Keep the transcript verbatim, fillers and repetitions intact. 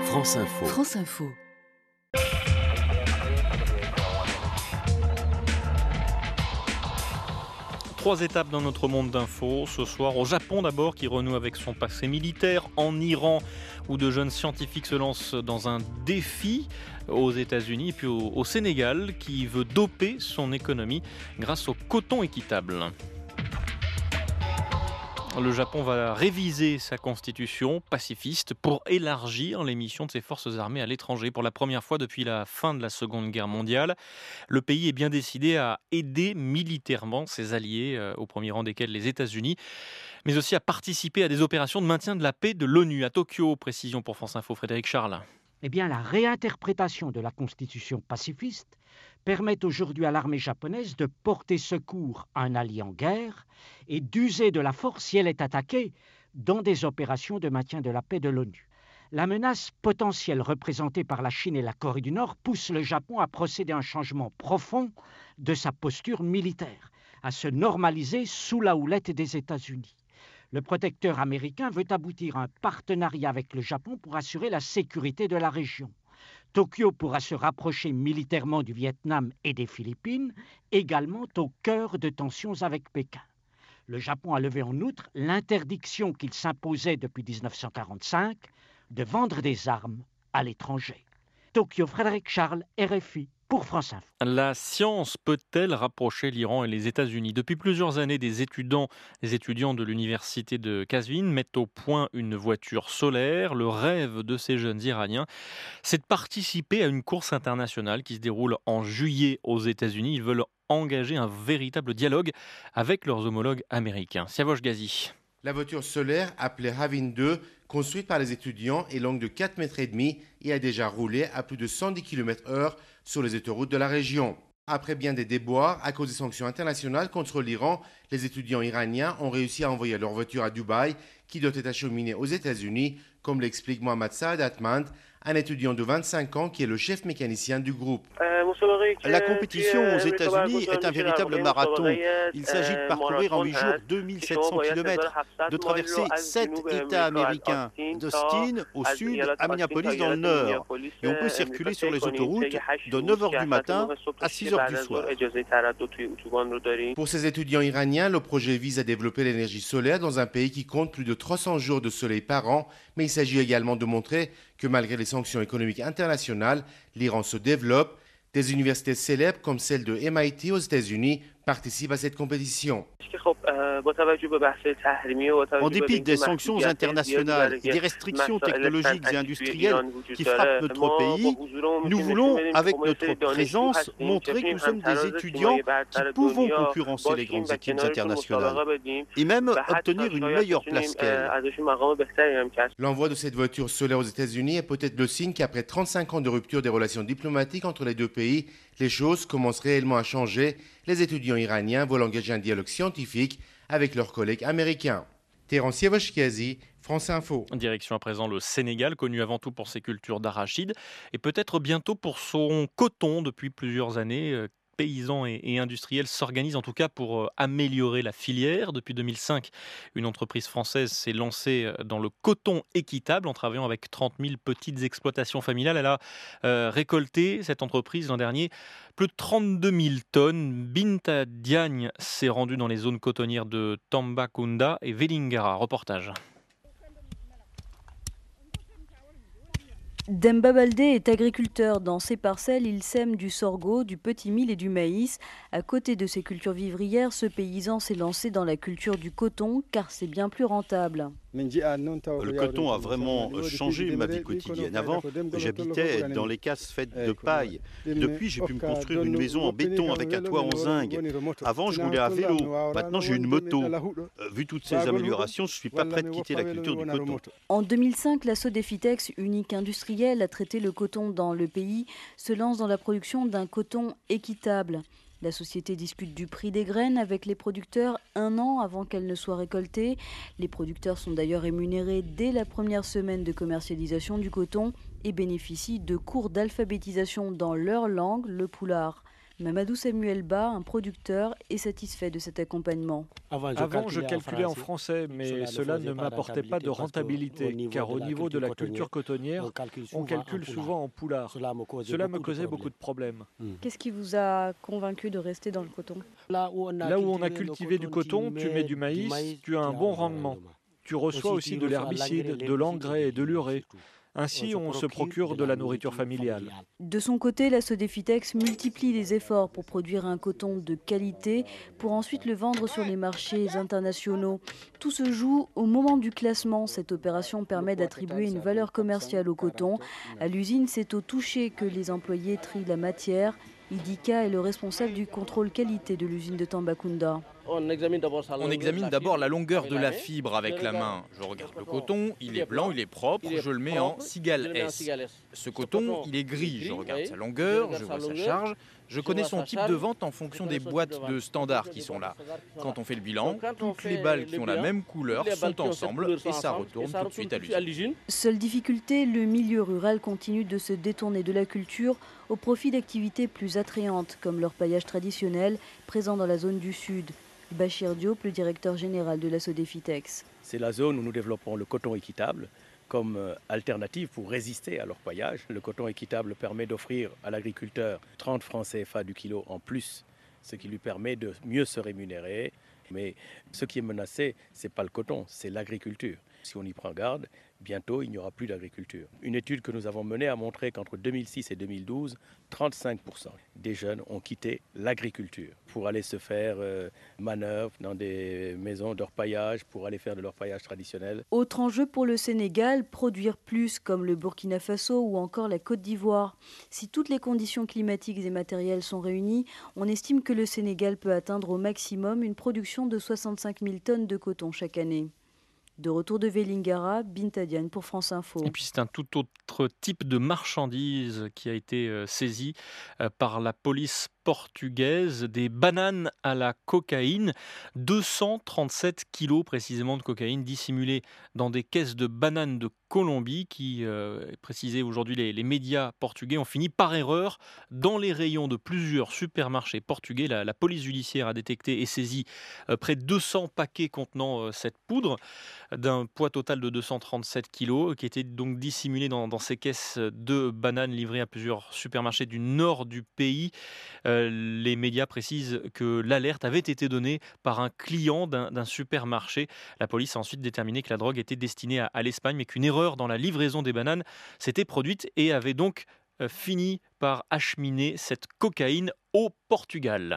France Info. France Info. Trois étapes dans notre monde d'infos. Ce soir, au Japon d'abord, qui renoue avec son passé militaire. En Iran, où de jeunes scientifiques se lancent dans un défi. Aux États-Unis, et puis au, au Sénégal, qui veut doper son économie grâce au coton équitable. Le Japon va réviser sa constitution pacifiste pour élargir les missions de ses forces armées à l'étranger. Pour la première fois depuis la fin de la Seconde Guerre mondiale, le pays est bien décidé à aider militairement ses alliés, euh, au premier rang desquels les États-Unis, mais aussi à participer à des opérations de maintien de la paix de l'ONU à Tokyo. Précision pour France Info, Frédéric Charles. Eh bien, la réinterprétation de la constitution pacifiste permet aujourd'hui à l'armée japonaise de porter secours à un allié en guerre et d'user de la force si elle est attaquée dans des opérations de maintien de la paix de l'ONU. La menace potentielle représentée par la Chine et la Corée du Nord pousse le Japon à procéder à un changement profond de sa posture militaire, à se normaliser sous la houlette des États-Unis. Le protecteur américain veut aboutir à un partenariat avec le Japon pour assurer la sécurité de la région. Tokyo pourra se rapprocher militairement du Vietnam et des Philippines, également au cœur de tensions avec Pékin. Le Japon a levé en outre l'interdiction qu'il s'imposait depuis dix-neuf cent quarante-cinq de vendre des armes à l'étranger. Tokyo, Frédéric Charles, R F I. Pour France Info. La science peut-elle rapprocher l'Iran et les États-Unis ? Depuis plusieurs années, des étudiants, des étudiants de l'université de Kazvin mettent au point une voiture solaire. Le rêve de ces jeunes Iraniens, c'est de participer à une course internationale qui se déroule en juillet aux États-Unis. Ils veulent engager un véritable dialogue avec leurs homologues américains. Siavosh Ghazi. La voiture solaire, appelée Ravin deux, construite par les étudiants, est longue de quatre mètres et demi et a déjà roulé à plus de cent dix kilomètres heure sur les autoroutes de la région. Après bien des déboires, à cause des sanctions internationales contre l'Iran, les étudiants iraniens ont réussi à envoyer leur voiture à Dubaï, qui doit être acheminée aux États-Unis, comme l'explique Mohammad Saad Atmand, un étudiant de vingt-cinq ans qui est le chef mécanicien du groupe. La compétition aux États-Unis est un véritable marathon. Il s'agit de parcourir en huit jours deux mille sept cents kilomètres, de traverser sept États américains, d'Austin au sud à Minneapolis dans le nord. Et on peut circuler sur les autoroutes de neuf heures du matin à six heures du soir. Pour ces étudiants iraniens, le projet vise à développer l'énergie solaire dans un pays qui compte plus de trois cents jours de soleil par an, mais il s'agit également de montrer que malgré les sanctions économiques internationales, l'Iran se développe. Des universités célèbres comme celle de M I T aux États-Unis participent à cette compétition. En dépit des sanctions internationales et des restrictions technologiques et industrielles qui frappent notre pays, nous voulons, avec notre présence, montrer que nous sommes des étudiants qui pouvons concurrencer les grandes équipes internationales et même obtenir une meilleure place qu'elles. L'envoi de cette voiture solaire aux États-Unis est peut-être le signe qu'après trente-cinq ans de rupture des relations diplomatiques entre les deux pays, les choses commencent réellement à changer. Les étudiants iraniens veulent engager un dialogue scientifique avec leurs collègues américains. Téhéran, Siavosh Ghazi, France Info. Direction à présent le Sénégal, connu avant tout pour ses cultures d'arachide et peut-être bientôt pour son coton depuis plusieurs années. Paysans et, et industriels s'organisent en tout cas pour euh, améliorer la filière. Depuis deux mille cinq, une entreprise française s'est lancée dans le coton équitable en travaillant avec trente mille petites exploitations familiales. Elle a euh, récolté, cette entreprise, l'an dernier, plus de trente-deux mille tonnes. Binta Diagne s'est rendue dans les zones cotonnières de Tambacounda et Vélingara. Reportage. Demba Baldé est agriculteur. Dans ses parcelles, il sème du sorgho, du petit mil et du maïs. À côté de ses cultures vivrières, ce paysan s'est lancé dans la culture du coton car c'est bien plus rentable. Le coton a vraiment changé ma vie quotidienne. Avant, j'habitais dans les cases faites de paille. Depuis, j'ai pu me construire une maison en béton avec un toit en zinc. Avant, je roulais à vélo. Maintenant, j'ai une moto. Vu toutes ces améliorations, je ne suis pas prêt de quitter la culture du coton. En deux mille cinq, la Sodefitex, unique industrielle à traiter le coton dans le pays, se lance dans la production d'un coton équitable. La société discute du prix des graines avec les producteurs un an avant qu'elles ne soient récoltées. Les producteurs sont d'ailleurs rémunérés dès la première semaine de commercialisation du coton et bénéficient de cours d'alphabétisation dans leur langue, le poulard. Mamadou Samuel Ba, un producteur, est satisfait de cet accompagnement. Avant, je calculais en français, mais cela ne m'apportait pas de rentabilité, car au niveau de la culture cotonnière, on calcule souvent en poulard. Cela me causait beaucoup de problèmes. Qu'est-ce qui vous a convaincu de rester dans le coton? Là où on a cultivé du coton, tu mets du maïs, tu as un bon rendement. Tu reçois aussi de l'herbicide, de l'engrais et de l'urée. Ainsi, on se procure de la nourriture familiale. De son côté, la Sodefitex multiplie les efforts pour produire un coton de qualité pour ensuite le vendre sur les marchés internationaux. Tout se joue au moment du classement. Cette opération permet d'attribuer une valeur commerciale au coton. À l'usine, c'est au toucher que les employés trient la matière. Idika est le responsable du contrôle qualité de l'usine de Tambacounda. On examine d'abord la longueur de la fibre avec la main. Je regarde le coton, il est blanc, il est propre, je le mets en cigale S. Ce coton, il est gris, je regarde sa longueur, je vois sa charge. Je connais son type de vente en fonction des boîtes de standard qui sont là. Quand on fait le bilan, toutes les balles qui ont la même couleur sont ensemble et ça retourne tout de suite à l'usine. Seule difficulté, le milieu rural continue de se détourner de la culture au profit d'activités plus attrayantes comme l'orpaillage traditionnel présent dans la zone du Sud. Bachir Diop, le directeur général de la Sodefitex. C'est la zone où nous développons le coton équitable comme alternative pour résister à l'orpaillage. Le coton équitable permet d'offrir à l'agriculteur trente francs C F A du kilo en plus, ce qui lui permet de mieux se rémunérer. Mais ce qui est menacé, ce n'est pas le coton, c'est l'agriculture. Si on y prend garde, bientôt il n'y aura plus d'agriculture. Une étude que nous avons menée a montré qu'entre deux mille six et deux mille douze, trente-cinq pour cent des jeunes ont quitté l'agriculture pour aller se faire euh, manœuvre dans des maisons d'orpaillage, pour aller faire de l'orpaillage traditionnel. Autre enjeu pour le Sénégal, produire plus comme le Burkina Faso ou encore la Côte d'Ivoire. Si toutes les conditions climatiques et matérielles sont réunies, on estime que le Sénégal peut atteindre au maximum une production de soixante-cinq mille tonnes de coton chaque année. De retour de Vélingara, Binta Diagne pour France Info. Et puis c'est un tout autre type de marchandise qui a été euh, saisi euh, par la police portugaise, des bananes à la cocaïne, deux cent trente-sept kilos précisément de cocaïne dissimulée dans des caisses de bananes de Colombie qui, euh, précisé aujourd'hui les, les médias portugais, ont fini par erreur dans les rayons de plusieurs supermarchés portugais. La, la police judiciaire a détecté et saisi euh, près de deux cents paquets contenant euh, cette poudre d'un poids total de deux cent trente-sept kilos qui était donc dissimulé dans, dans ces caisses de bananes livrées à plusieurs supermarchés du nord du pays. Euh, Les médias précisent que l'alerte avait été donnée par un client d'un, d'un supermarché. La police a ensuite déterminé que la drogue était destinée à, à l'Espagne, mais qu'une erreur dans la livraison des bananes s'était produite et avait donc euh, fini par acheminer cette cocaïne au Portugal.